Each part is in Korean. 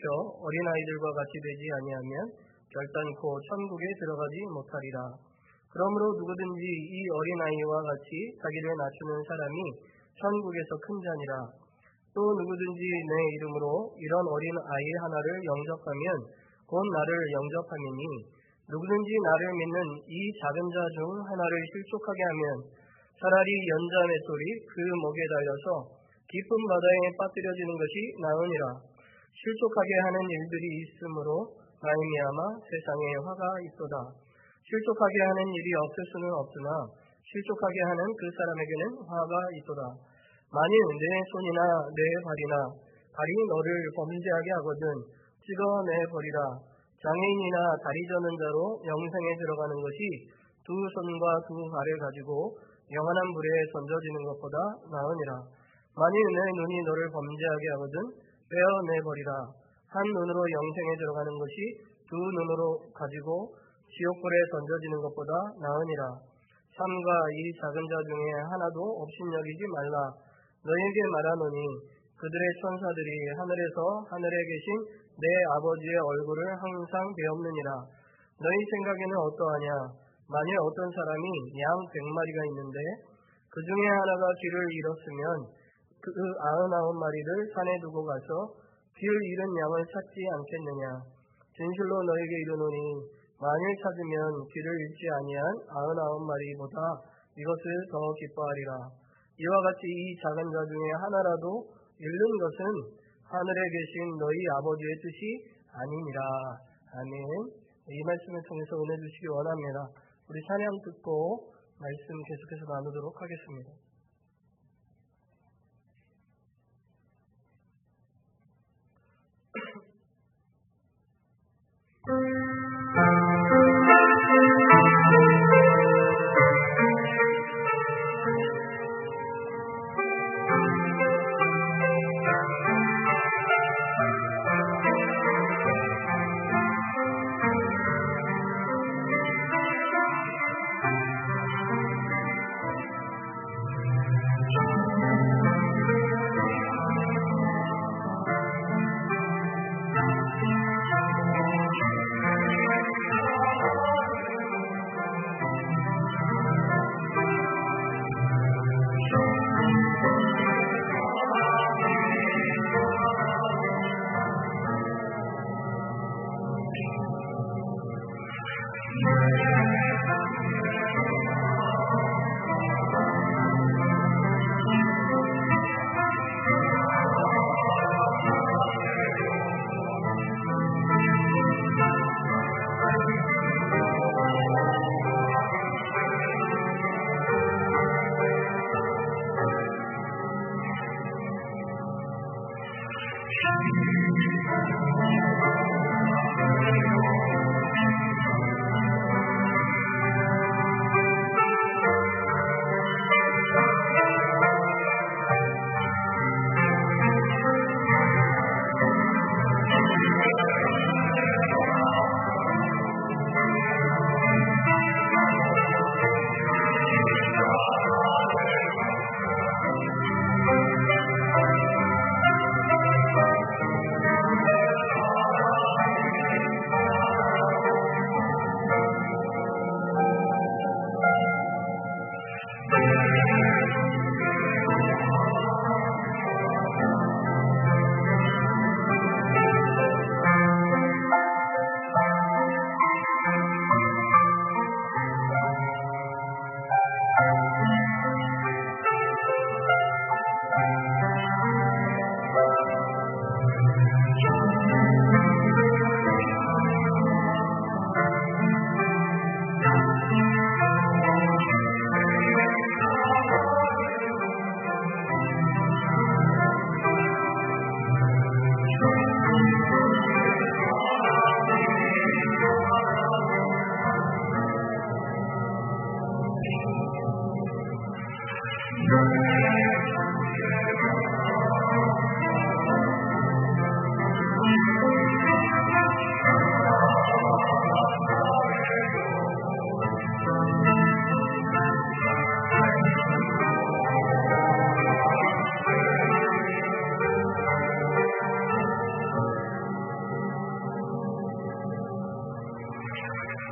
어린아이들과 같이 되지 아니하면 결단코 천국에 들어가지 못하리라. 그러므로 누구든지 이 어린아이와 같이 자기를 낮추는 사람이 천국에서 큰 자니라. 또 누구든지 내 이름으로 이런 어린아이 하나를 영접하면 곧 나를 영접함이니 누구든지 나를 믿는 이 작은 자 중 하나를 실족하게 하면 차라리 연자의 소리 그 목에 달려서 깊은 바다에 빠뜨려지는 것이 나으니라. 실족하게 하는 일들이 있으므로 말미암아 세상에 화가 있도다. 실족하게 하는 일이 없을 수는 없으나 실족하게 하는 그 사람에게는 화가 있도다. 만일 내 손이나 내 발이 너를 범죄하게 하거든 찍어내버리라. 장애인이나 다리 저는 자로 영생에 들어가는 것이 두 손과 두 발을 가지고 영원한 불에 던져지는 것보다 나으니라. 만일 내 눈이 너를 범죄하게 하거든 빼어내버리라. 한 눈으로 영생에 들어가는 것이 두 눈으로 가지고 지옥불에 던져지는 것보다 나으니라. 삼가 이 작은 자 중에 하나도 업신여기지 말라. 너희에게 말하노니 그들의 천사들이 하늘에서 하늘에 계신 내 아버지의 얼굴을 항상 배옵느니라. 너희 생각에는 어떠하냐? 만일 어떤 사람이 양 100마리가 있는데 그 중에 하나가 길을 잃었으면 그 99마리를 산에 두고 가서 길 잃은 양을 찾지 않겠느냐? 진실로 너희에게 이르노니 만일 찾으면 길을 잃지 아니한 99마리보다 이것을 더 기뻐하리라. 이와 같이 이 작은 자 중에 하나라도 잃는 것은 하늘에 계신 너희 아버지의 뜻이 아니니라. 아멘. 이 말씀을 통해서 은혜 주시기 원합니다. 우리 찬양 듣고 말씀 계속해서 나누도록 하겠습니다.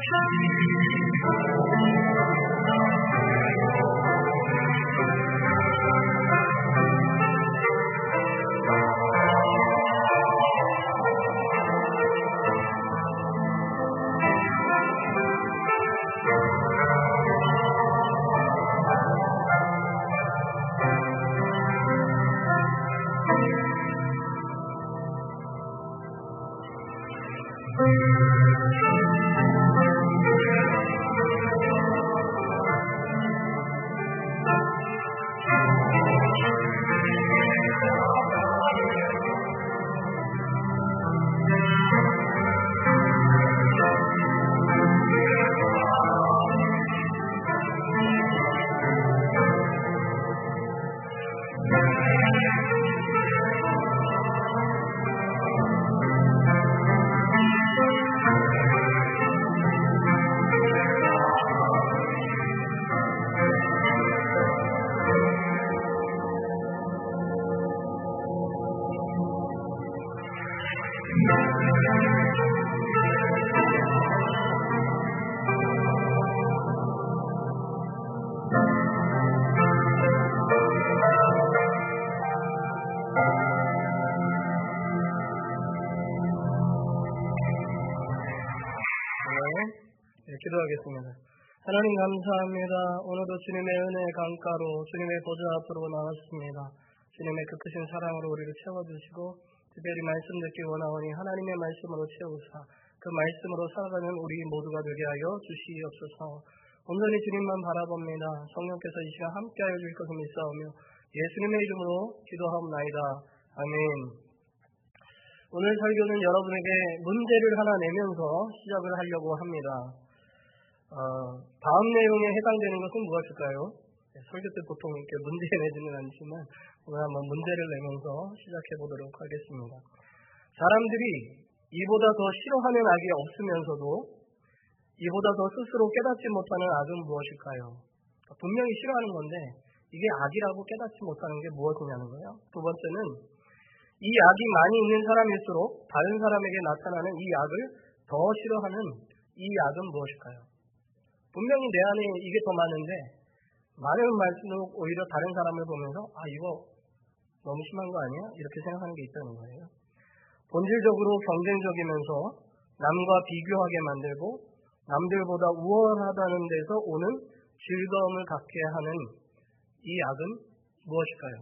기도하겠습니다. 하나님 감사합니다. 오늘도 주님의 은혜 강가로 주님의 보좌 앞으로 나왔습니다. 주님의 그 크신 사랑으로 우리를 채워주시고 특별히 말씀 듣기 원하오니 하나님의 말씀으로 채우사 그 말씀으로 살아가는 우리 모두가 되게 하여 주시옵소서. 온전히 주님만 바라봅니다. 성령께서 이 시간 함께하여 주실 것을 믿사오며 예수님의 이름으로 기도하옵나이다. 아멘. 오늘 설교는 여러분에게 문제를 하나 내면서 시작을 하려고 합니다. 다음 내용에 해당되는 것은 무엇일까요? 설교 때 보통 이렇게 문제 내지는 않지만 오늘 한번 문제를 내면서 시작해 보도록 하겠습니다. 사람들이 이보다 더 싫어하는 악이 없으면서도 이보다 더 스스로 깨닫지 못하는 악은 무엇일까요? 분명히 싫어하는 건데 이게 악이라고 깨닫지 못하는 게 무엇이냐는 거예요. 두 번째는 이 악이 많이 있는 사람일수록 다른 사람에게 나타나는 이 악을 더 싫어하는 이 악은 무엇일까요? 분명히 내 안에 이게 더 많은데 많은 말씀으로 오히려 다른 사람을 보면서 이거 너무 심한 거 아니야? 이렇게 생각하는 게 있다는 거예요. 본질적으로 경쟁적이면서 남과 비교하게 만들고 남들보다 우월하다는 데서 오는 즐거움을 갖게 하는 이 악은 무엇일까요?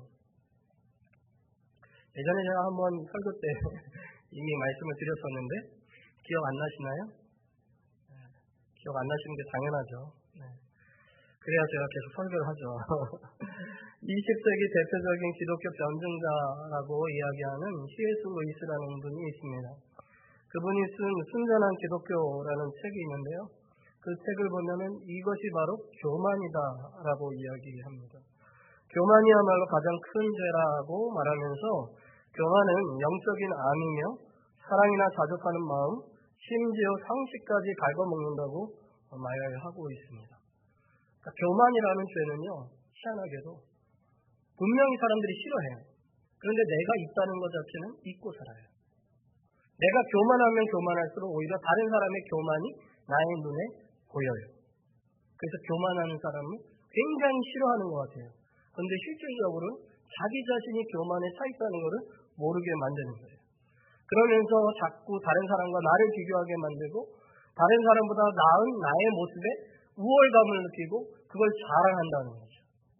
예전에 제가 한번 설교 때 이미 말씀을 드렸었는데 기억 안 나시나요? 기억 안 나시는 게 당연하죠. 그래야 제가 계속 설교를 하죠. 20세기 대표적인 기독교 변증자라고 이야기하는 C.S. 루이스라는 분이 있습니다. 그분이 쓴 순전한 기독교라는 책이 있는데요. 그 책을 보면은 이것이 바로 교만이다라고 이야기합니다. 교만이야말로 가장 큰 죄라고 말하면서 교만은 영적인 암이며 사랑이나 자족하는 마음, 심지어 상식까지 갉아먹는다고 말하고 있습니다. 그러니까 교만이라는 죄는요, 희한하게도 분명히 사람들이 싫어해요. 그런데 내가 있다는 것 자체는 잊고 살아요. 내가 교만하면 교만할수록 오히려 다른 사람의 교만이 나의 눈에 보여요. 그래서 교만하는 사람은 굉장히 싫어하는 것 같아요. 그런데 실질적으로 자기 자신이 교만에 차 있다는 것을 모르게 만드는 거예요. 그러면서 자꾸 다른 사람과 나를 비교하게 만들고 다른 사람보다 나은 나의 모습에 우월감을 느끼고 그걸 자랑한다는 거죠.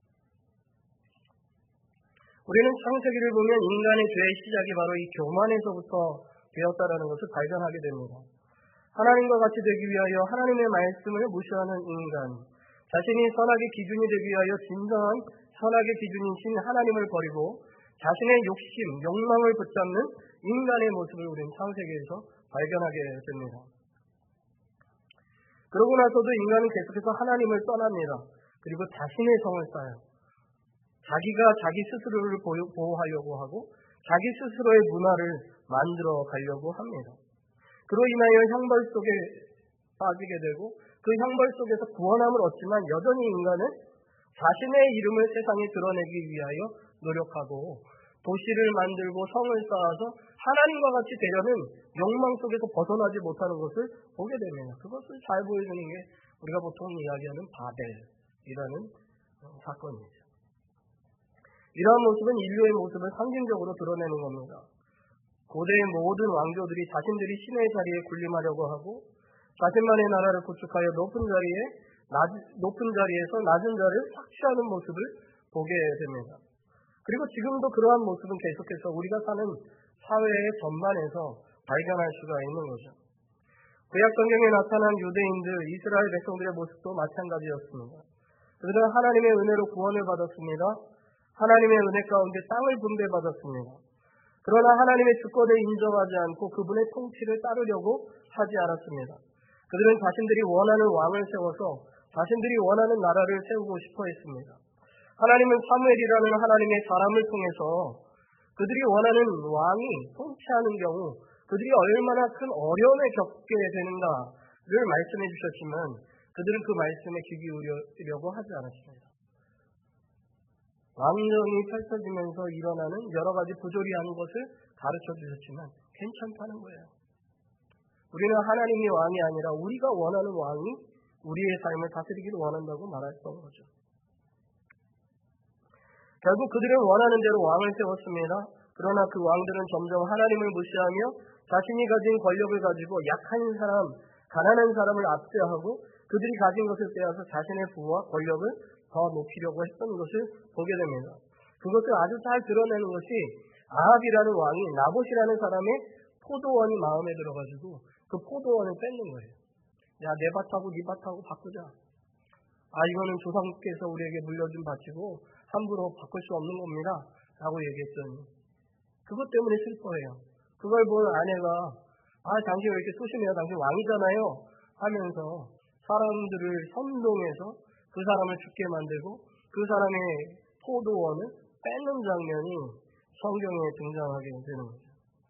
우리는 창세기를 보면 인간의 죄의 시작이 바로 이 교만에서부터 되었다라는 것을 발견하게 됩니다. 하나님과 같이 되기 위하여 하나님의 말씀을 무시하는 인간, 자신이 선악의 기준이 되기 위하여 진정한 선악의 기준이신 하나님을 버리고 자신의 욕심, 욕망을 붙잡는 인간의 모습을 우리는 창세기에서 발견하게 됩니다. 그러고 나서도 인간은 계속해서 하나님을 떠납니다. 그리고 자신의 성을 쌓아요. 자기가 자기 스스로를 보호하려고 하고 자기 스스로의 문화를 만들어 가려고 합니다. 그로 인하여 형벌 속에 빠지게 되고 그 형벌 속에서 구원함을 얻지만 여전히 인간은 자신의 이름을 세상에 드러내기 위하여 노력하고 도시를 만들고 성을 쌓아서 하나님과 같이 되려는 욕망 속에서 벗어나지 못하는 것을 보게 됩니다. 그것을 잘 보여주는 게 우리가 보통 이야기하는 바벨이라는 사건이죠. 이러한 모습은 인류의 모습을 상징적으로 드러내는 겁니다. 고대의 모든 왕조들이 자신들이 신의 자리에 군림하려고 하고 자신만의 나라를 구축하여 높은 자리에서 낮은 자를 착취하는 모습을 보게 됩니다. 그리고 지금도 그러한 모습은 계속해서 우리가 사는 사회의 전반에서 발견할 수가 있는 거죠. 구약 성경에 나타난 유대인들, 이스라엘 백성들의 모습도 마찬가지였습니다. 그들은 하나님의 은혜로 구원을 받았습니다. 하나님의 은혜 가운데 땅을 분배받았습니다. 그러나 하나님의 주권을 인정하지 않고 그분의 통치를 따르려고 하지 않았습니다. 그들은 자신들이 원하는 왕을 세워서 자신들이 원하는 나라를 세우고 싶어 했습니다. 하나님은 사무엘이라는 하나님의 사람을 통해서 그들이 원하는 왕이 통치하는 경우 그들이 얼마나 큰 어려움에 겪게 되는가를 말씀해 주셨지만 그들은 그 말씀에 귀 기울이려고 하지 않았습니다. 왕정이 펼쳐지면서 일어나는 여러 가지 부조리한 것을 가르쳐 주셨지만 괜찮다는 거예요. 우리는 하나님이 왕이 아니라 우리가 원하는 왕이 우리의 삶을 다스리기를 원한다고 말했던 거죠. 결국 그들은 원하는 대로 왕을 세웠습니다. 그러나 그 왕들은 점점 하나님을 무시하며 자신이 가진 권력을 가지고 약한 사람, 가난한 사람을 압제하고 그들이 가진 것을 빼앗아 자신의 부와 권력을 더 높이려고 했던 것을 보게 됩니다. 그것을 아주 잘 드러내는 것이 아합이라는 왕이 나봇이라는 사람의 포도원이 마음에 들어가지고 그 포도원을 뺏는 거예요. 야, 내 밭하고 네 밭하고 바꾸자. 이거는 조상께서 우리에게 물려준 밭이고 함부로 바꿀 수 없는 겁니다. 라고 얘기했더니 그것 때문에 슬퍼해요. 그걸 본 아내가 당신 왜 이렇게 소심해요? 당신 왕이잖아요. 하면서 사람들을 선동해서 그 사람을 죽게 만들고 그 사람의 포도원을 뺏는 장면이 성경에 등장하게 되는 거죠.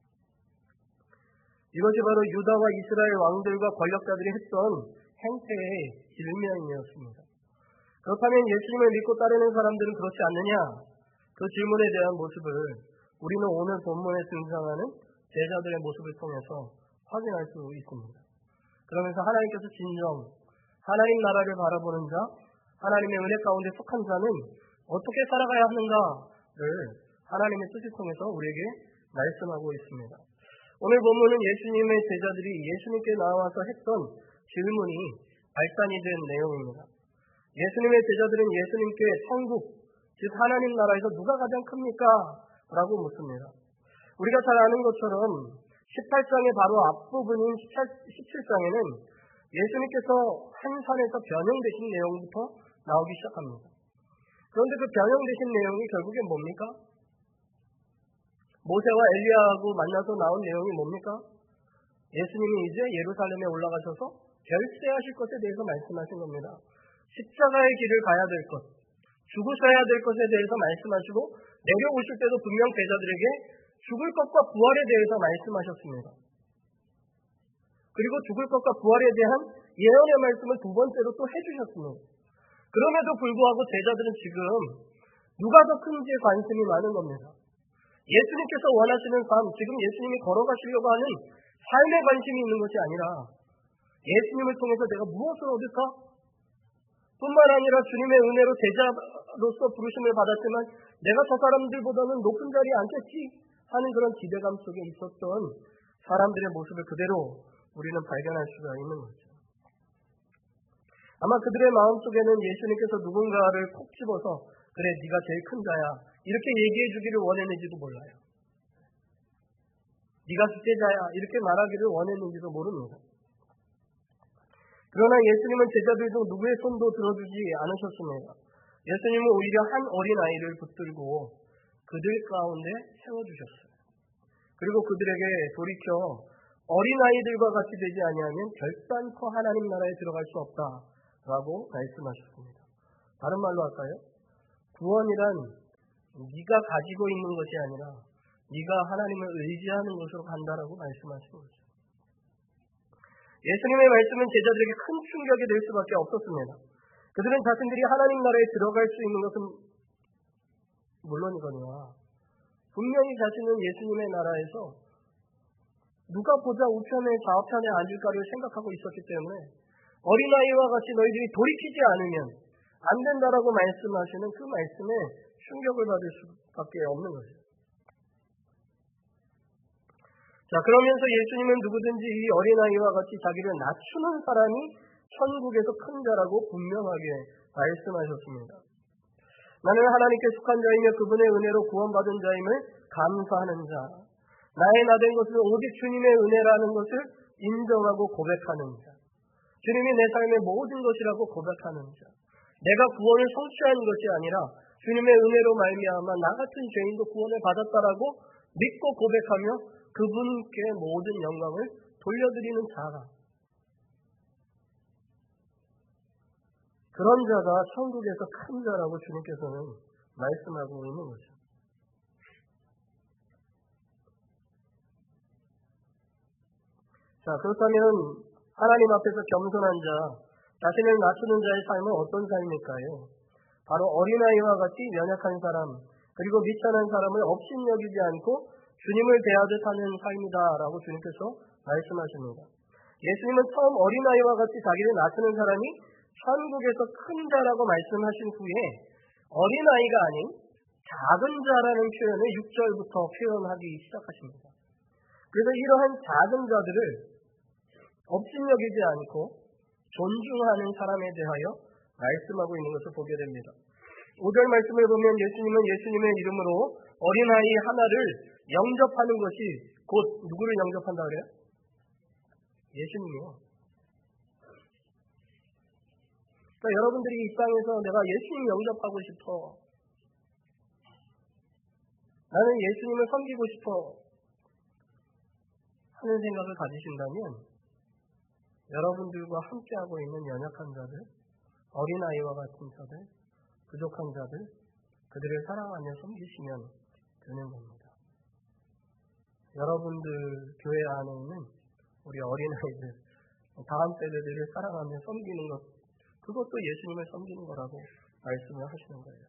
이것이 바로 유다와 이스라엘 왕들과 권력자들이 했던 행태의 일면이었습니다. 그렇다면 예수님을 믿고 따르는 사람들은 그렇지 않느냐? 그 질문에 대한 모습을 우리는 오늘 본문에 등장하는 제자들의 모습을 통해서 확인할 수 있습니다. 그러면서 하나님께서 진정 하나님 나라를 바라보는 자, 하나님의 은혜 가운데 속한 자는 어떻게 살아가야 하는가를 하나님의 뜻을 통해서 우리에게 말씀하고 있습니다. 오늘 본문은 예수님의 제자들이 예수님께 나와서 했던 질문이 발단이 된 내용입니다. 예수님의 제자들은 예수님께 천국, 즉 하나님 나라에서 누가 가장 큽니까? 라고 묻습니다. 우리가 잘 아는 것처럼 18장의 바로 앞부분인 17장에는 예수님께서 한 산에서 변형되신 내용부터 나오기 시작합니다. 그런데 그 변형되신 내용이 결국엔 뭡니까? 모세와 엘리야하고 만나서 나온 내용이 뭡니까? 예수님이 이제 예루살렘에 올라가셔서 결세하실 것에 대해서 말씀하신 겁니다. 십자가의 길을 가야 될 것, 죽으셔야 될 것에 대해서 말씀하시고 내려오실 때도 분명 제자들에게 죽을 것과 부활에 대해서 말씀하셨습니다. 그리고 죽을 것과 부활에 대한 예언의 말씀을 두 번째로 또 해주셨습니다. 그럼에도 불구하고 제자들은 지금 누가 더 큰지에 관심이 많은 겁니다. 예수님께서 원하시는 삶, 지금 예수님이 걸어가시려고 하는 삶에 관심이 있는 것이 아니라 예수님을 통해서 내가 무엇을 얻을까? 뿐만 아니라 주님의 은혜로 제자로서 부르심을 받았지만 내가 저 사람들보다는 높은 자리에 앉겠지 하는 그런 기대감 속에 있었던 사람들의 모습을 그대로 우리는 발견할 수가 있는 거죠. 아마 그들의 마음속에는 예수님께서 누군가를 콕 집어서 그래 네가 제일 큰 자야 이렇게 얘기해 주기를 원했는지도 몰라요. 네가 주제자야 이렇게 말하기를 원했는지도 모릅니다. 그러나 예수님은 제자들 중 누구의 손도 들어주지 않으셨습니다. 예수님은 오히려 한 어린아이를 붙들고 그들 가운데 세워주셨어요. 그리고 그들에게 돌이켜 어린아이들과 같이 되지 아니하면 결단코 하나님 나라에 들어갈 수 없다라고 말씀하셨습니다. 다른 말로 할까요? 구원이란 네가 가지고 있는 것이 아니라 네가 하나님을 의지하는 것으로 간다라고 말씀하신 거죠. 예수님의 말씀은 제자들에게 큰 충격이 될 수밖에 없었습니다. 그들은 자신들이 하나님 나라에 들어갈 수 있는 것은 물론이거니와 분명히 자신은 예수님의 나라에서 누가 보자 우편에 좌편에 앉을까를 생각하고 있었기 때문에 어린아이와 같이 너희들이 돌이키지 않으면 안 된다라고 말씀하시는 그 말씀에 충격을 받을 수밖에 없는 거죠. 자, 그러면서 예수님은 누구든지 이 어린아이와 같이 자기를 낮추는 사람이 천국에서 큰 자라고 분명하게 말씀하셨습니다. 나는 하나님께 속한 자이며 그분의 은혜로 구원받은 자임을 감사하는 자, 나의 나된 것은 오직 주님의 은혜라는 것을 인정하고 고백하는 자, 주님이 내 삶의 모든 것이라고 고백하는 자, 내가 구원을 성취한 것이 아니라 주님의 은혜로 말미암아 나 같은 죄인도 구원을 받았다라고 믿고 고백하며 그분께 모든 영광을 돌려드리는 자가, 그런 자가 천국에서 큰 자라고 주님께서는 말씀하고 있는 거죠. 자, 그렇다면 하나님 앞에서 겸손한 자, 자신을 낮추는 자의 삶은 어떤 삶일까요? 바로 어린아이와 같이 연약한 사람, 그리고 미천한 사람을 업신여기지 않고 주님을 대하듯 하는 삶이다라고 주님께서 말씀하십니다. 예수님은 처음 어린아이와 같이 자기를 낮추는 사람이 천국에서 큰 자라고 말씀하신 후에 어린아이가 아닌 작은 자라는 표현을 6절부터 표현하기 시작하십니다. 그래서 이러한 작은 자들을 업신여기지 않고 존중하는 사람에 대하여 말씀하고 있는 것을 보게 됩니다. 5절 말씀을 보면 예수님은 예수님의 이름으로 어린아이 하나를 영접하는 것이 곧 누구를 영접한다 그래요? 예수님이요. 그러니까 여러분들이 이 땅에서 내가 예수님 영접하고 싶어, 나는 예수님을 섬기고 싶어 하는 생각을 가지신다면 여러분들과 함께하고 있는 연약한 자들, 어린아이와 같은 자들, 부족한 자들, 그들을 사랑하며 섬기시면 되는 겁니다. 여러분들 교회 안에 있는 우리 어린아이들, 다음 세대들을 사랑하며 섬기는 것, 그것도 예수님을 섬기는 거라고 말씀을 하시는 거예요.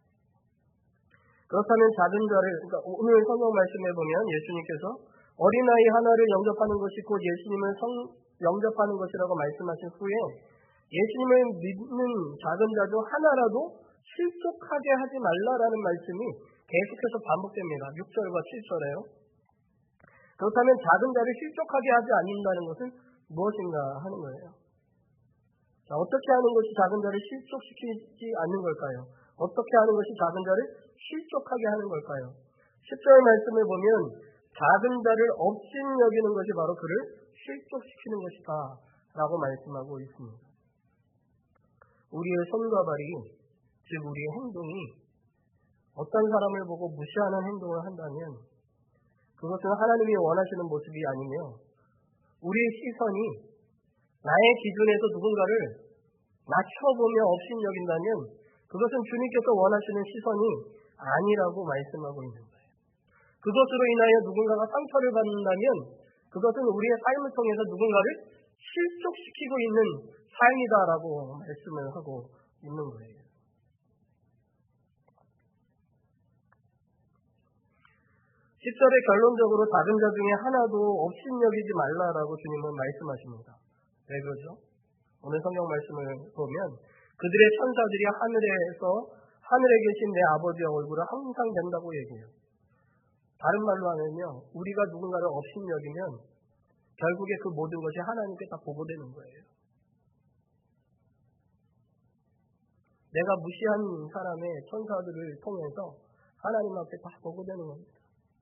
그렇다면 작은 자를, 그러니까 오늘 성경 말씀에 보면 예수님께서 어린아이 하나를 영접하는 것이 곧 예수님을 영접하는 것이라고 말씀하신 후에 예수님을 믿는 작은 자 중 하나라도 실족하게 하지 말라라는 말씀이 계속해서 반복됩니다. 6절과 7절에요. 그렇다면 작은 자를 실족하게 하지 않는다는 것은 무엇인가 하는 거예요. 자, 어떻게 하는 것이 작은 자를 실족시키지 않는 걸까요? 어떻게 하는 것이 작은 자를 실족하게 하는 걸까요? 10절 말씀을 보면 작은 자를 업신여기는 것이 바로 그를 실족시키는 것이다 라고 말씀하고 있습니다. 우리의 손과 발이, 즉 우리의 행동이 어떤 사람을 보고 무시하는 행동을 한다면 그것은 하나님이 원하시는 모습이 아니며 우리의 시선이 나의 기준에서 누군가를 낮춰보며 업신여긴다면 그것은 주님께서 원하시는 시선이 아니라고 말씀하고 있는 거예요. 그것으로 인하여 누군가가 상처를 받는다면 그것은 우리의 삶을 통해서 누군가를 실족시키고 있는 삶이다라고 말씀을 하고 있는 거예요. 10절에 결론적으로 작은 자 중에 하나도 업신여기지 말라라고 주님은 말씀하십니다. 왜 그러죠? 오늘 성경 말씀을 보면 그들의 천사들이 하늘에 계신 내 아버지의 얼굴을 항상 뵌다고 얘기해요. 다른 말로 하면요, 우리가 누군가를 업신여기면 결국에 그 모든 것이 하나님께 다 보고되는 거예요. 내가 무시한 사람의 천사들을 통해서 하나님 앞에 다 보고되는 겁니다.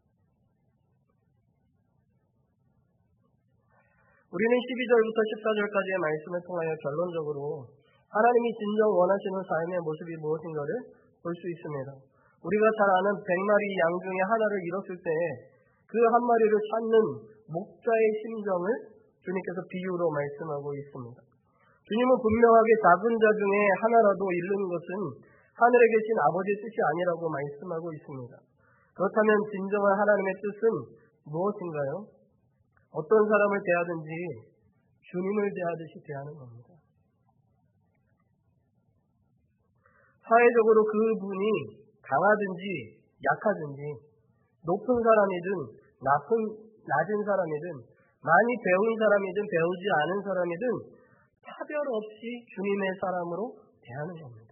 우리는 12절부터 14절까지의 말씀을 통하여 결론적으로 하나님이 진정 원하시는 삶의 모습이 무엇인가를 볼 수 있습니다. 우리가 잘 아는 100마리 양 중에 하나를 잃었을 때 그 한 마리를 찾는 목자의 심정을 주님께서 비유로 말씀하고 있습니다. 주님은 분명하게 작은 자 중에 하나라도 잃는 것은 하늘에 계신 아버지의 뜻이 아니라고 말씀하고 있습니다. 그렇다면 진정한 하나님의 뜻은 무엇인가요? 어떤 사람을 대하든지 주님을 대하듯이 대하는 겁니다. 사회적으로 그분이 강하든지 약하든지 높은 사람이든 낮은 사람이든 많이 배운 사람이든 배우지 않은 사람이든 차별 없이 주님의 사람으로 대하는 겁니다.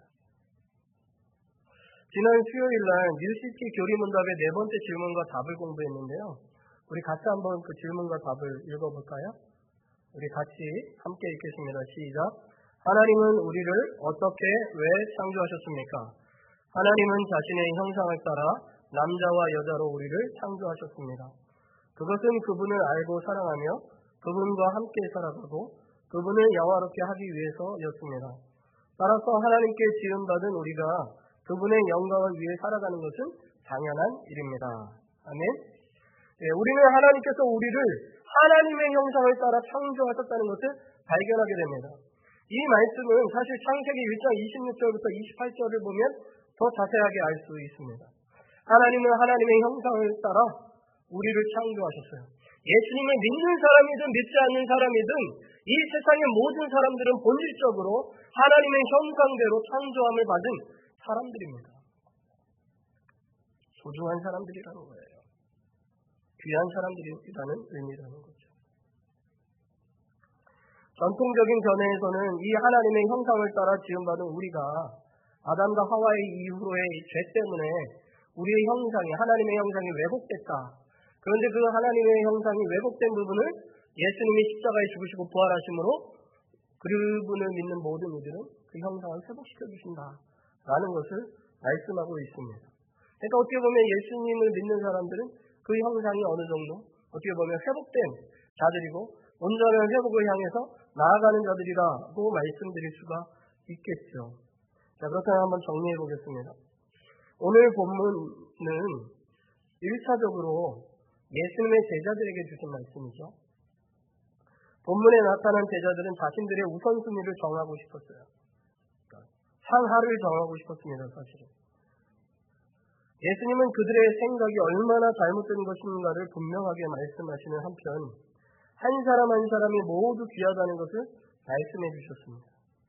지난 수요일 날 뉴시티 교리문답의 네 번째 질문과 답을 공부했는데요. 우리 같이 한번 그 질문과 답을 읽어볼까요? 우리 같이 함께 읽겠습니다. 시작. 하나님은 우리를 어떻게 왜 창조하셨습니까? 하나님은 자신의 형상을 따라 남자와 여자로 우리를 창조하셨습니다. 그것은 그분을 알고 사랑하며 그분과 함께 살아가고 그분을 영화롭게 하기 위해서였습니다. 따라서 하나님께 지음받은 우리가 그분의 영광을 위해 살아가는 것은 당연한 일입니다. 아멘. 우리는 하나님께서 우리를 하나님의 형상을 따라 창조하셨다는 것을 발견하게 됩니다. 이 말씀은 사실 창세기 1장 26절부터 28절을 보면 더 자세하게 알 수 있습니다. 하나님은 하나님의 형상을 따라 우리를 창조하셨어요. 예수님을 믿는 사람이든 믿지 않는 사람이든 이 세상의 모든 사람들은 본질적으로 하나님의 형상대로 창조함을 받은 사람들입니다. 소중한 사람들이라는 거예요. 귀한 사람들이라는 의미라는 거죠. 전통적인 견해에서는 이 하나님의 형상을 따라 지음받은 우리가 아담과 하와의 이후로의 죄 때문에 우리의 형상이 하나님의 형상이 왜곡됐다. 그런데 그 하나님의 형상이 왜곡된 부분을 예수님이 십자가에 죽으시고 부활하심으로 그분을 믿는 모든 이들은 그 형상을 회복시켜 주신다라는 것을 말씀하고 있습니다. 그러니까 어떻게 보면 예수님을 믿는 사람들은 그 형상이 어느 정도 어떻게 보면 회복된 자들이고 온전한 회복을 향해서 나아가는 자들이라고 말씀드릴 수가 있겠죠. 자, 그렇다면 한번 정리해 보겠습니다. 오늘 본문은 1차적으로 예수님의 제자들에게 주신 말씀이죠. 본문에 나타난 제자들은 자신들의 우선순위를 정하고 싶었어요. 상하를 정하고 싶었습니다, 사실은. 예수님은 그들의 생각이 얼마나 잘못된 것인가를 분명하게 말씀하시는 한편 한 사람 한 사람이 모두 귀하다는 것을 말씀해 주셨습니다.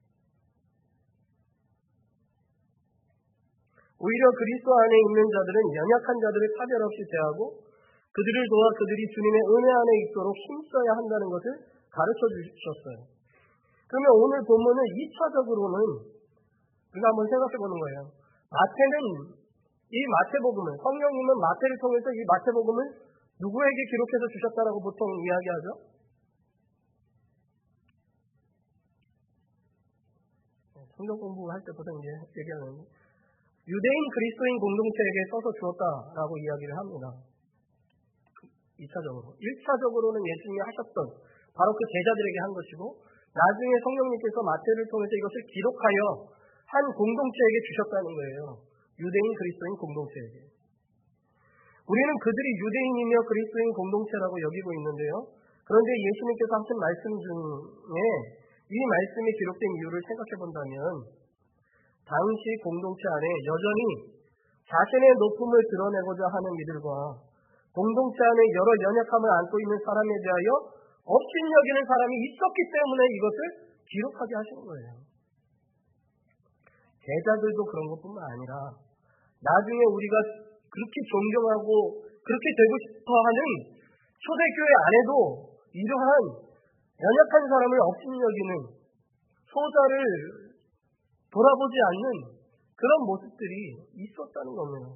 오히려 그리스도 안에 있는 자들은 연약한 자들을 차별 없이 대하고 그들을 도와 그들이 주님의 은혜 안에 있도록 힘써야 한다는 것을 가르쳐 주셨어요. 그러면 오늘 본문은 2차적으로는 우리가 한번 생각해 보는 거예요. 이 마태복음을 성령님은 마태를 통해서 이 마태복음을 누구에게 기록해서 주셨다라고 보통 이야기하죠? 성경 공부할 때 보통 이제 얘기하는 유대인 그리스도인 공동체에게 써서 주었다라고 이야기를 합니다. 2차적으로. 1차적으로는 예수님이 하셨던 바로 그 제자들에게 한 것이고 나중에 성령님께서 마태를 통해서 이것을 기록하여 한 공동체에게 주셨다는 거예요. 유대인 그리스도인 공동체에게. 우리는 그들이 유대인이며 그리스도인 공동체라고 여기고 있는데요. 그런데 예수님께서 하신 말씀 중에 이 말씀이 기록된 이유를 생각해 본다면 당시 공동체 안에 여전히 자신의 높음을 드러내고자 하는 이들과 공동체 안에 여러 연약함을 안고 있는 사람에 대하여 업신여기는 사람이 있었기 때문에 이것을 기록하게 하시는 거예요. 제자들도 그런 것뿐만 아니라 나중에 우리가 그렇게 존경하고 그렇게 되고 싶어하는 초대교회 안에도 이러한 연약한 사람을 업신여기는 소자를 돌아보지 않는 그런 모습들이 있었다는 겁니다.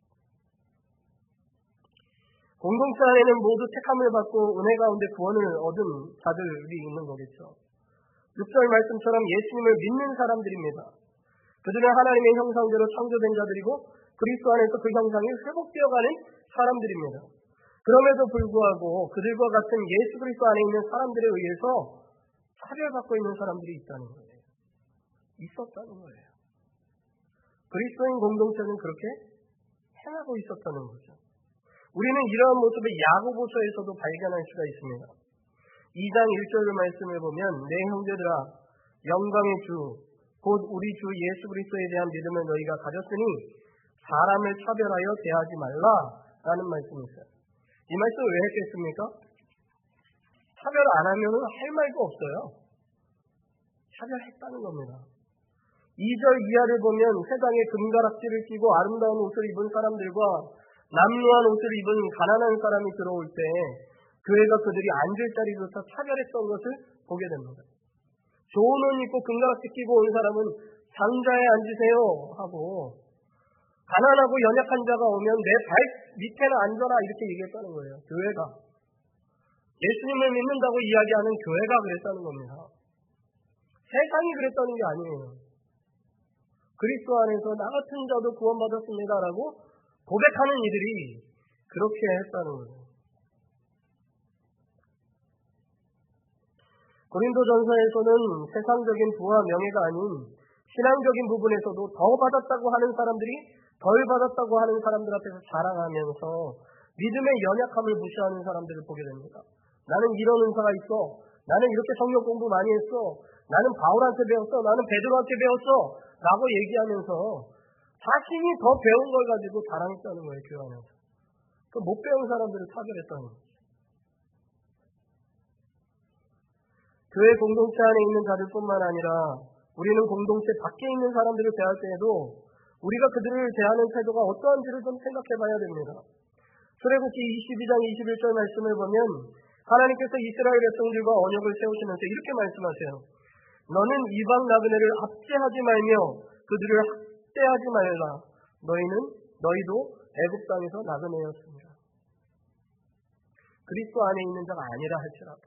공동체 안에는 모두 택함을 받고 은혜 가운데 구원을 얻은 자들이 있는 거겠죠. 6절 말씀처럼 예수님을 믿는 사람들입니다. 그들은 하나님의 형상대로 창조된 자들이고 그리스도 안에서 그 형상이 회복되어가는 사람들입니다. 그럼에도 불구하고 그들과 같은 예수 그리스도 안에 있는 사람들에 의해서 차별받고 있는 사람들이 있다는 거예요. 있었다는 거예요. 그리스도인 공동체는 그렇게 행하고 있었다는 거죠. 우리는 이러한 모습을 야고보서에서도 발견할 수가 있습니다. 2장 1절 말씀을 보면 내 형제들아 영광의 주 곧 우리 주 예수 그리스도에 대한 믿음을 너희가 가졌으니 사람을 차별하여 대하지 말라라는 말씀이 있어요. 이 말씀을 왜 했겠습니까? 차별 안 하면 할 말도 없어요. 차별했다는 겁니다. 2절 이하를 보면 세상에 금가락지를 끼고 아름다운 옷을 입은 사람들과 남루한 옷을 입은 가난한 사람이 들어올 때 교회가 그들이 앉을 자리조차 차별했던 것을 보게 됩니다. 좋은 옷 입고 금가락지 끼고 온 사람은 상자에 앉으세요 하고, 가난하고 연약한 자가 오면 내 발 밑에나 앉아라 이렇게 얘기했다는 거예요. 교회가. 예수님을 믿는다고 이야기하는 교회가 그랬다는 겁니다. 세상이 그랬다는 게 아니에요. 그리스도 안에서 나 같은 자도 구원받았습니다라고 고백하는 이들이 그렇게 했다는 거예요. 고린도전서에서는 세상적인 부와 명예가 아닌 신앙적인 부분에서도 더 받았다고 하는 사람들이 덜 받았다고 하는 사람들 앞에서 자랑하면서 믿음의 연약함을 무시하는 사람들을 보게 됩니다. 나는 이런 은사가 있어. 나는 이렇게 성경 공부 많이 했어. 나는 바울한테 배웠어. 나는 베드로한테 배웠어. 라고 얘기하면서 자신이 더 배운 걸 가지고 자랑했다는 거예요. 교회 안에서. 못 배운 사람들을 차별했다는 거예요. 교회 공동체 안에 있는 자들뿐만 아니라 우리는 공동체 밖에 있는 사람들을 대할 때에도 우리가 그들을 대하는 태도가 어떠한지를 좀 생각해 봐야 됩니다. 출애굽기 22장 21절 말씀을 보면 하나님께서 이스라엘 백성들과 언약을 세우시면서 이렇게 말씀하세요. 너는 이방 나그네를 압제하지 말며 그들을 학대하지 말라. 너희도 애굽 땅에서 나그네였습니다. 그리스도 안에 있는 자가 아니라 할지라도,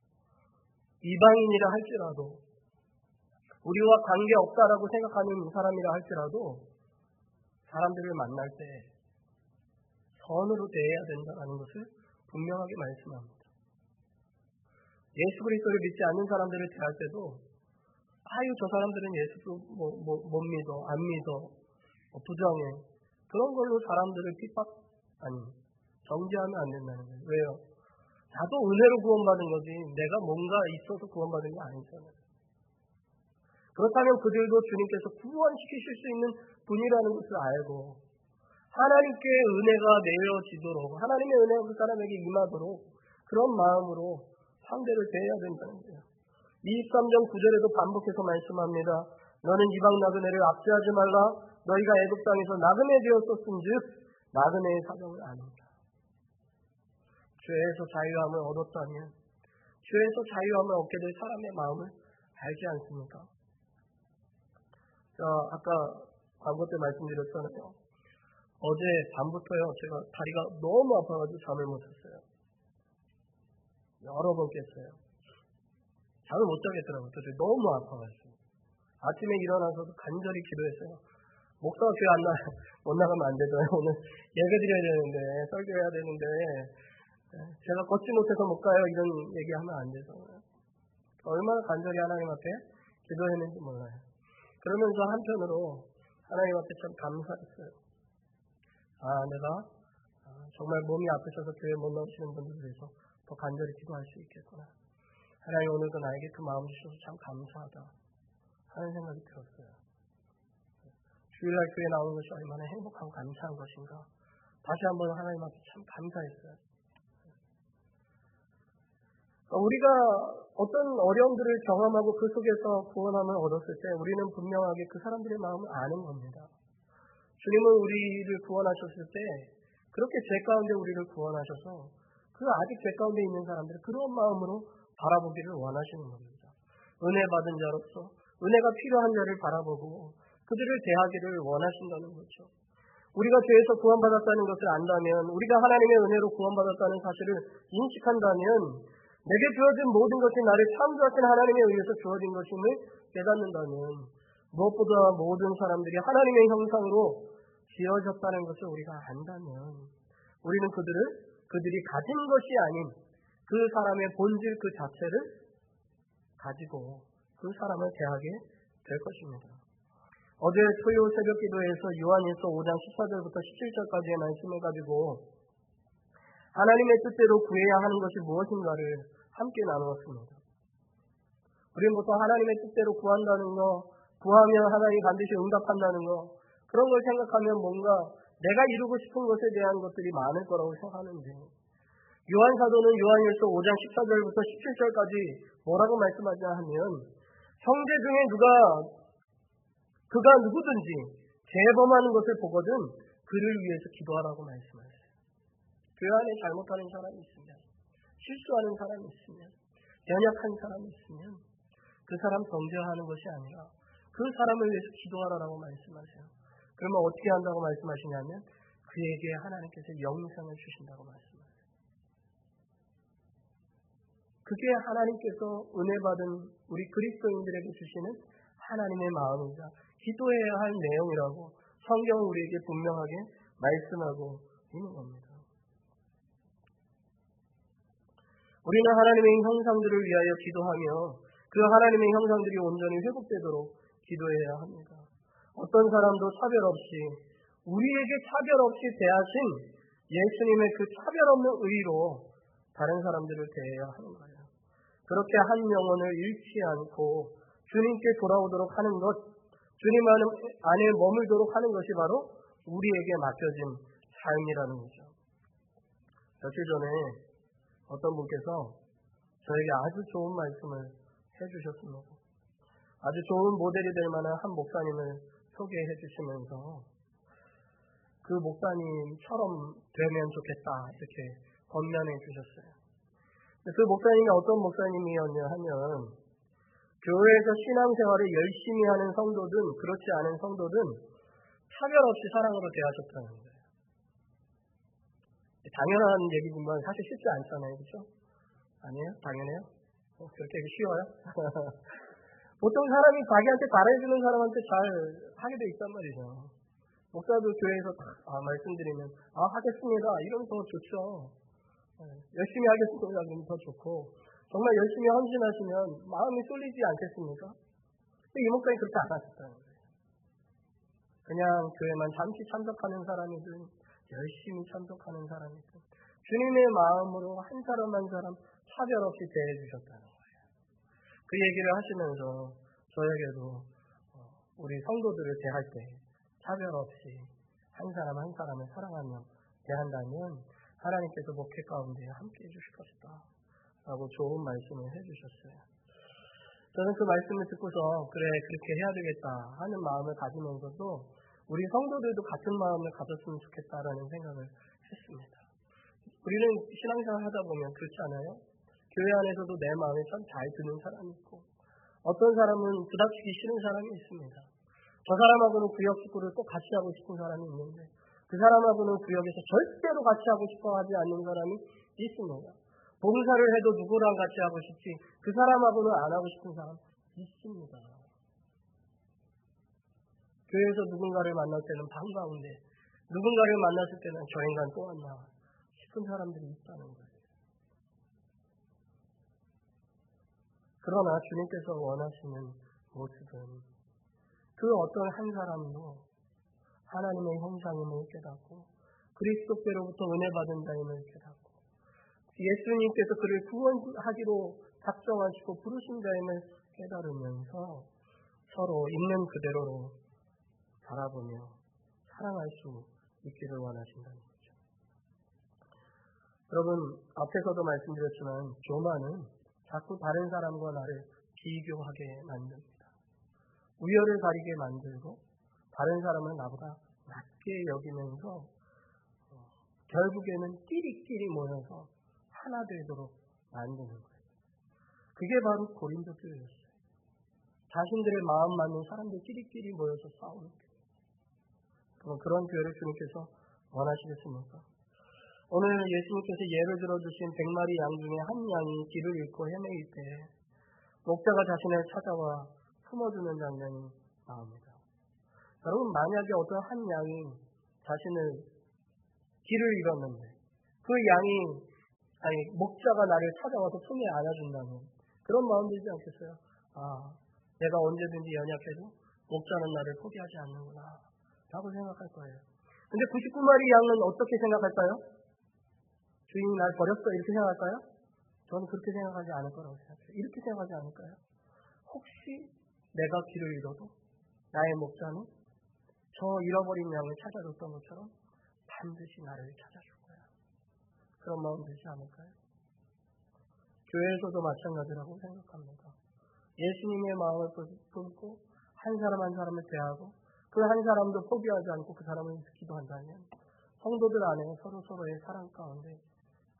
이방인이라 할지라도, 우리와 관계없다라고 생각하는 사람이라 할지라도 사람들을 만날 때 선으로 대해야 된다는 것을 분명하게 말씀합니다. 예수 그리스도를 믿지 않는 사람들을 대할 때도 저 사람들은 예수도 못 믿어, 안 믿어, 부정해. 그런 걸로 사람들을 정죄하면 안 된다는 거예요. 왜요? 나도 은혜로 구원받은 거지 내가 뭔가 있어서 구원받은 게 아니잖아요. 그렇다면 그들도 주님께서 구원시키실 수 있는 분이라는 것을 알고 하나님께 은혜가 내려지도록, 하나님의 은혜가 그 사람에게 임하도록 그런 마음으로 상대를 대해야 된다는 거예요. 23장 9절에도 반복해서 말씀합니다. 너는 이방 나그네를 압제하지 말라. 너희가 애굽 땅에서 나그네 되었었은즉 나그네의 사정을 아는다. 죄에서 자유함을 얻었다면 죄에서 자유함을 얻게 될 사람의 마음을 알지 않습니까? 아까 광고 때 말씀드렸잖아요. 어제 밤부터요, 제가 다리가 너무 아파가지고 잠을 못 잤어요. 여러 번 깼어요. 잠을 못 자겠더라고요. 도저히 너무 아파가지고. 아침에 일어나서도 간절히 기도했어요. 목사가 교회 못 나가면 안 되죠. 오늘 예배 드려야 되는데, 설교해야 되는데, 제가 걷지 못해서 못 가요. 이런 얘기하면 안 되죠. 얼마나 간절히 하나님 앞에 기도했는지 몰라요. 그러면서 한편으로 하나님 앞에 참 감사했어요. 내가 정말 몸이 아프셔서 교회 못 나오시는 분들을 위해서 더 간절히 기도할 수 있겠구나. 하나님 오늘도 나에게 그 마음 주셔서 참 감사하다 하는 생각이 들었어요. 주일날 교회 나오는 것이 얼마나 행복하고 감사한 것인가. 다시 한번 하나님 앞에 참 감사했어요. 우리가 어떤 어려움들을 경험하고 그 속에서 구원함을 얻었을 때 우리는 분명하게 그 사람들의 마음을 아는 겁니다. 주님은 우리를 구원하셨을 때 그렇게 죄 가운데 우리를 구원하셔서 그 아직 죄 가운데 있는 사람들을 그런 마음으로 바라보기를 원하시는 겁니다. 은혜 받은 자로서 은혜가 필요한 자를 바라보고 그들을 대하기를 원하신다는 거죠. 우리가 죄에서 구원받았다는 것을 안다면, 우리가 하나님의 은혜로 구원받았다는 사실을 인식한다면, 내게 주어진 모든 것이 나를 창조하신 하나님에 의해서 주어진 것임을 깨닫는다면, 무엇보다 모든 사람들이 하나님의 형상으로 지어졌다는 것을 우리가 안다면, 우리는 그들이 가진 것이 아닌 그 사람의 본질 그 자체를 가지고 그 사람을 대하게 될 것입니다. 어제 토요 새벽 기도에서 요한일서 5장 14절부터 17절까지의 말씀을 가지고 하나님의 뜻대로 구해야 하는 것이 무엇인가를 함께 나누었습니다. 우리는 보통 하나님의 뜻대로 구한다는 거, 구하면 하나님이 반드시 응답한다는 거, 그런 걸 생각하면 뭔가 내가 이루고 싶은 것에 대한 것들이 많을 거라고 생각하는데, 요한 사도는 요한일서 5장 14절부터 17절까지 뭐라고 말씀하냐 하면, 형제 중에 그가 누구든지 재범하는 것을 보거든 그를 위해서 기도하라고 말씀하셨어요. 교회 안에 잘못하는 사람이 있습니다. 실수하는 사람이 있으면, 연약한 사람이 있으면 그 사람 정죄하는 것이 아니라 그 사람을 위해서 기도하라고 말씀하세요. 그러면 어떻게 한다고 말씀하시냐면 그에게 하나님께서 영생을 주신다고 말씀하세요. 그게 하나님께서 은혜 받은 우리 그리스도인들에게 주시는 하나님의 마음이자 기도해야 할 내용이라고 성경은 우리에게 분명하게 말씀하고 있는 겁니다. 우리는 하나님의 형상들을 위하여 기도하며 그 하나님의 형상들이 온전히 회복되도록 기도해야 합니다. 어떤 사람도 차별 없이 우리에게 차별 없이 대하신 예수님의 그 차별 없는 의로 다른 사람들을 대해야 하는 거예요. 그렇게 한 영혼을 잃지 않고 주님께 돌아오도록 하는 것, 주님 안에 머물도록 하는 것이 바로 우리에게 맡겨진 삶이라는 거죠. 며칠 전에 어떤 분께서 저에게 아주 좋은 말씀을 해주셨습니다. 아주 좋은 모델이 될 만한 한 목사님을 소개해 주시면서 그 목사님처럼 되면 좋겠다 이렇게 권면해 주셨어요. 그 목사님이 어떤 목사님이었냐 하면 교회에서 신앙생활을 열심히 하는 성도든 그렇지 않은 성도든 차별 없이 사랑으로 대하셨다는 거예요. 당연한 얘기지만 사실 쉽지 않잖아요. 그렇죠? 아니에요? 당연해요? 그렇게 쉬워요? 보통 사람이 자기한테 잘해주는 사람한테 잘 하게 돼 있단 말이죠. 목사도 교회에서 말씀드리면 하겠습니다 이러면 더 좋죠. 열심히 하겠습니다 그러면 더 좋고 정말 열심히 헌신하시면 마음이 쏠리지 않겠습니까? 근데 이 목사님 그렇게 안 하셨다는 거예요. 그냥 교회만 잠시 참석하는 사람이든 열심히 참석하는 사람이든 주님의 마음으로 한 사람 한 사람 차별 없이 대해 주셨다는 거예요. 그 얘기를 하시면서 저에게도 우리 성도들을 대할 때 차별 없이 한 사람 한 사람을 사랑하며 대한다면 하나님께서 목회 가운데 함께 해주실 것이다 라고 좋은 말씀을 해주셨어요. 저는 그 말씀을 듣고서 그래 그렇게 해야 되겠다 하는 마음을 가지면서도 우리 성도들도 같은 마음을 가졌으면 좋겠다라는 생각을 했습니다. 우리는 신앙생활 하다 보면 그렇지 않아요? 교회 안에서도 내 마음에 참 잘 드는 사람이 있고 어떤 사람은 부닥치기 싫은 사람이 있습니다. 저 사람하고는 구역 축구를 꼭 같이 하고 싶은 사람이 있는데 그 사람하고는 구역에서 절대로 같이 하고 싶어 하지 않는 사람이 있습니다. 봉사를 해도 누구랑 같이 하고 싶지 그 사람하고는 안 하고 싶은 사람 있습니다. 교회에서 누군가를 만날 때는 반가운데 누군가를 만났을 때는 저 인간 또 왔나 싶은 사람들이 있다는 거예요. 그러나 주님께서 원하시는 모습은 그 어떤 한 사람도 하나님의 형상임을 깨닫고 그리스도께로부터 은혜 받은 자임을 깨닫고 예수님께서 그를 구원하기로 작정하시고 부르신 자임을 깨달으면서 서로 있는 그대로로 바라보며 사랑할 수 있기를 원하신다는 거죠. 여러분 앞에서도 말씀드렸지만 교만은 자꾸 다른 사람과 나를 비교하게 만듭니다. 우열을 가리게 만들고 다른 사람을 나보다 낮게 여기면서 결국에는 끼리끼리 모여서 하나 되도록 만드는 거예요. 그게 바로 고린도 교회였어요. 자신들의 마음 맞는 사람들 끼리끼리 모여서 싸우는 교회. 그럼 그런 교회를 주님께서 원하시겠습니까? 오늘 예수님께서 예를 들어주신 100마리 양 중에 한 양이 길을 잃고 헤매일 때 목자가 자신을 찾아와 품어주는 장면이 나옵니다. 여러분 만약에 어떤 한 양이 자신을 길을 잃었는데 그 양이 목자가 나를 찾아와서 품에 안아준다면 그런 마음 들지 않겠어요? 내가 언제든지 연약해도 목자는 나를 포기하지 않는구나 라고 생각할 거예요. 근데 99마리 양은 어떻게 생각할까요? 주인이 날 버렸어 이렇게 생각할까요? 저는 그렇게 생각하지 않을 거라고 생각해요. 이렇게 생각하지 않을까요? 혹시 내가 길을 잃어도 나의 목자는 저 잃어버린 양을 찾아줬던 것처럼 반드시 나를 찾아줄 거야. 그런 마음 들지 않을까요? 교회에서도 마찬가지라고 생각합니다. 예수님의 마음을 품고 한 사람 한 사람을 대하고 그 한 사람도 포기하지 않고 그 사람을 기도한다면 성도들 안에 서로서로의 사랑 가운데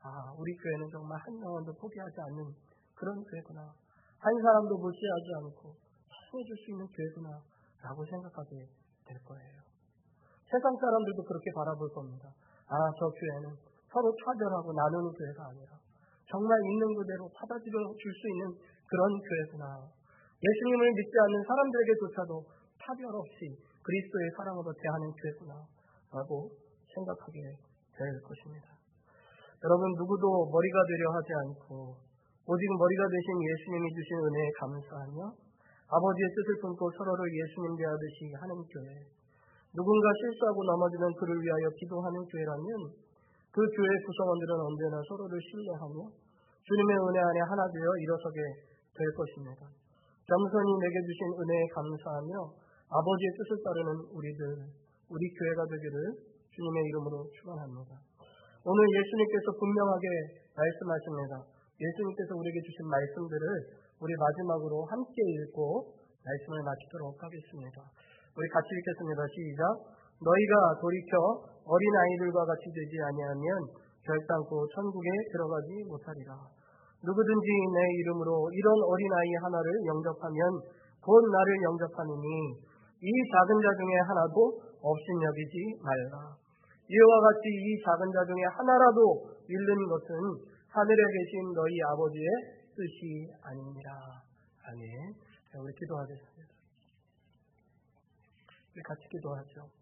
우리 교회는 정말 한 영혼도 포기하지 않는 그런 교회구나. 한 사람도 무시하지 않고 사랑해줄 수 있는 교회구나 라고 생각하게 될 거예요. 세상 사람들도 그렇게 바라볼 겁니다. 저 교회는 서로 차별하고 나누는 교회가 아니라 정말 있는 그대로 받아들여 줄 수 있는 그런 교회구나. 예수님을 믿지 않는 사람들에게조차도 차별 없이 그리스도의 사랑으로 대하는 교회구나 라고 생각하게 될 것입니다. 여러분, 누구도 머리가 되려 하지 않고 오직 머리가 되신 예수님이 주신 은혜에 감사하며 아버지의 뜻을 품고 서로를 예수님 대하듯이 하는 교회, 누군가 실수하고 넘어지는 그를 위하여 기도하는 교회라면 그 교회 구성원들은 언제나 서로를 신뢰하며 주님의 은혜 안에 하나 되어 일어서게 될 것입니다. 겸손히 내게 주신 은혜에 감사하며 아버지의 뜻을 따르는 우리 교회가 되기를 주님의 이름으로 축원합니다. 오늘 예수님께서 분명하게 말씀하십니다. 예수님께서 우리에게 주신 말씀들을 우리 마지막으로 함께 읽고 말씀을 마치도록 하겠습니다. 우리 같이 읽겠습니다. 시작. 너희가 돌이켜 어린아이들과 같이 되지 아니하면 결단코 천국에 들어가지 못하리라. 누구든지 내 이름으로 이런 어린아이 하나를 영접하면 곧 나를 영접하느니 이 작은 자 중에 하나도 업신여기지 말라. 이와 같이 이 작은 자 중에 하나라도 잃는 것은 하늘에 계신 너희 아버지의 뜻이 아니니라. 아멘. 우리 기도하겠습니다. 우리 같이 기도하죠.